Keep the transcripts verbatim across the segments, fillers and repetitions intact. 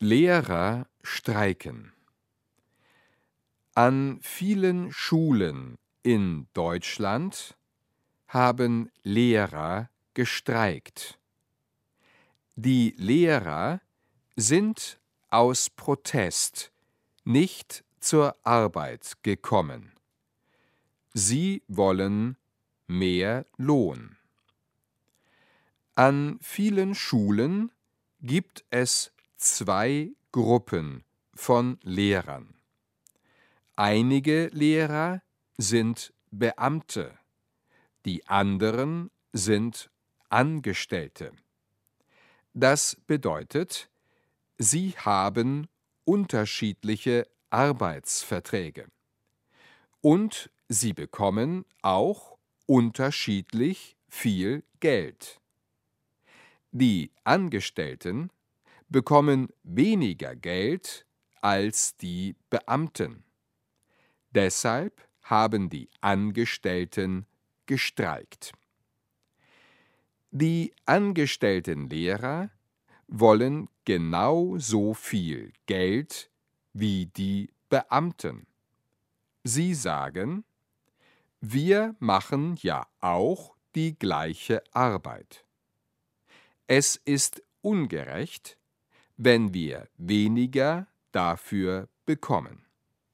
Lehrer streiken. An vielen Schulen in Deutschland haben Lehrer gestreikt. Die Lehrer sind aus Protest nicht zur Arbeit gekommen. Sie wollen mehr Lohn. An vielen Schulen gibt es zwei Gruppen von Lehrern. Einige Lehrer sind Beamte, die anderen sind Angestellte. Das bedeutet, sie haben unterschiedliche Arbeitsverträge. Und sie bekommen auch unterschiedlich viel Geld. Die Angestellten bekommen weniger Geld als die Beamten. Deshalb haben die Angestellten gestreikt. Die angestellten Lehrer wollen genau so viel Geld wie die Beamten. Sie sagen, wir machen ja auch die gleiche Arbeit. Es ist ungerecht, wenn wir weniger dafür bekommen.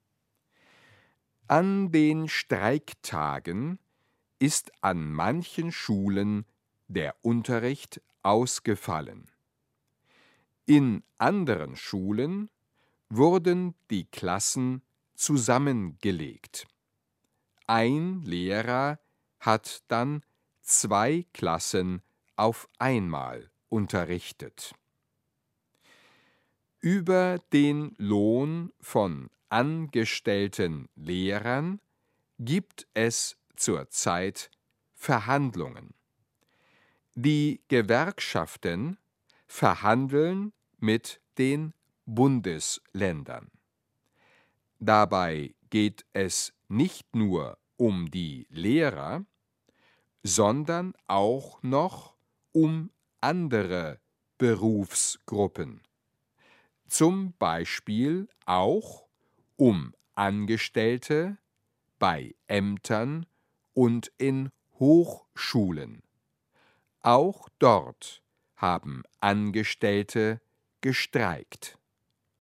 An den Streiktagen ist an manchen Schulen der Unterricht ausgefallen. In anderen Schulen wurden die Klassen zusammengelegt. Ein Lehrer hat dann zwei Klassen auf einmal unterrichtet. Über den Lohn von angestellten Lehrern gibt es zurzeit Verhandlungen. Die Gewerkschaften verhandeln mit den Bundesländern. Dabei geht es nicht nur um die Lehrer, sondern auch noch um andere Berufsgruppen. Zum Beispiel auch um Angestellte bei Ämtern und in Hochschulen. Auch dort haben Angestellte gestreikt.